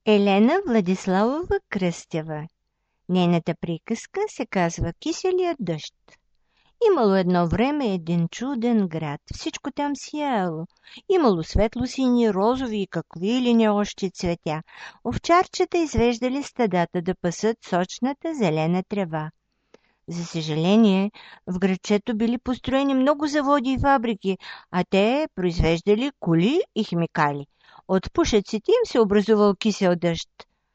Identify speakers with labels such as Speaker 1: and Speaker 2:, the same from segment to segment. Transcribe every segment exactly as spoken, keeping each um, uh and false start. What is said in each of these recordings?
Speaker 1: Елена Владиславова Кръстева. Нейната приказка се казва "Киселият дъжд". Имало едно време един чуден град. Всичко там сияло. Имало светло-сини, розови и какви ли не още цветя. Овчарчета извеждали стадата да пасат сочната зелена трева. За съжаление, в градчето били построени много заводи и фабрики, а те произвеждали коли и химикали. От пушеците им се образувал кисел дъжд.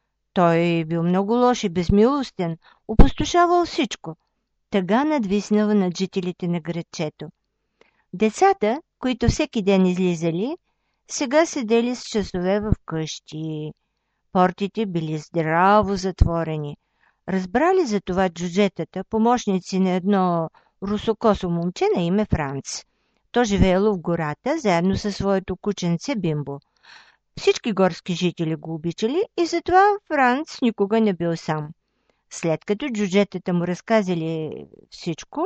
Speaker 1: Той бил много лош и безмилостен, опустошавал всичко. Тъга надвиснала над жителите на градчето. Децата, които всеки ден излизали, сега седели с часове в къщи. Портите били здраво затворени. Разбрали за това джуджетата, помощници на едно русокосо момче на име Франц. То живеело в гората, заедно със своето кученце Бимбо. Всички горски жители го обичали и затова Франц никога не бил сам. След като джуджетата му разказали всичко,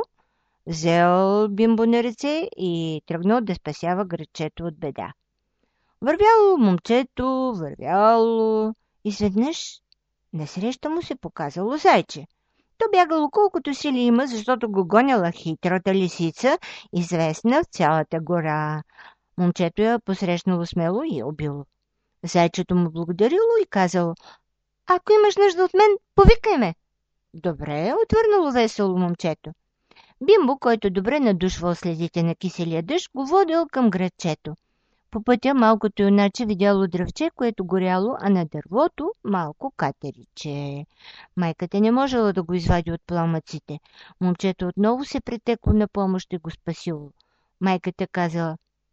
Speaker 1: взел Бимбо на ръце и тръгнал да спасява градчето от беда. Вървяло момчето, вървяло. Изведнъж насреща му се показало зайче. То бягало колкото сили има, защото го гоняла хитрата лисица, известна в цялата гора. Момчето я посрещнало смело и я убило. Зайчето му благодарило и казало: "Ако имаш нужда от мен, повикай ме." "Добре," отвърнало весело момчето. Бимбо, който добре надушвал следите на киселия дъжд, го водил към градчето. По пътя малкото юначе видяло дръвче, което горяло, а на дървото малко катериче. Майката не можела да го извади от пламъците. Момчето отново се претекло на помощ и го спасило. Майката казала: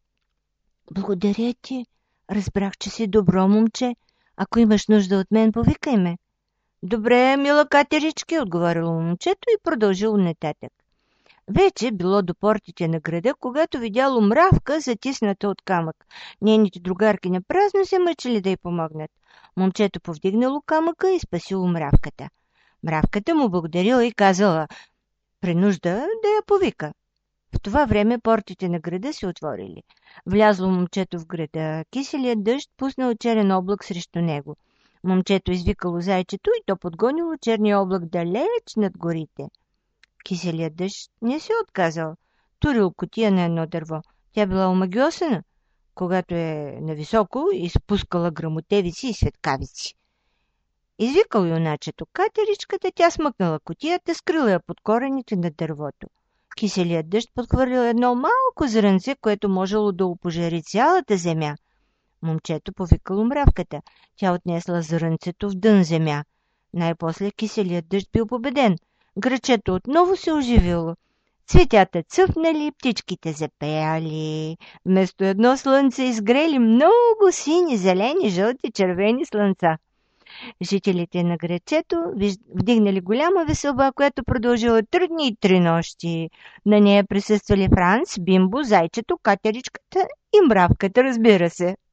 Speaker 1: "Благодаря ти. Разбрах, че си добро момче. Ако имаш нужда от мен, повикай ме." "Добре, мила катерички," отговорило момчето и продължило нататък. Вече било до портите на града, когато видяло мравка, затисната от камък. Нейните другарки напразно се мъчили да й помогнат. Момчето повдигнало камъка и спасило мравката. Мравката му благодарила и казала при нужда да я повика. В това време портите на града се отворили. Влязло момчето в града. Киселият дъжд пуснал черен облак срещу него. Момчето извикало зайчето и то подгонило черния облак далеч над горите. Киселият дъжд не се отказал. Турил кутия на едно дърво. Тя била омагьосана, когато е нависоко, и спускала грамотевици и светкавици. Извикал юначето катеричката, тя смъкнала кутията, скрила я под корените на дървото. Киселият дъжд подхвърлил едно малко зрънце, което можело да опожари цялата земя. Момчето повикало мравката. Тя отнесла зрънцето в дън земя. Най-после киселият дъжд бил победен. Градчето отново се оживило. Цветята цъфнали, птичките запеяли. Вместо едно слънце изгрели много сини, зелени, жълти, червени слънца. Жителите на градчето вдигнали голяма веселба, която продължила трудни и три нощи. На нея присъствали Франц, Бимбо, зайчето, катеричката и мравката, разбира се.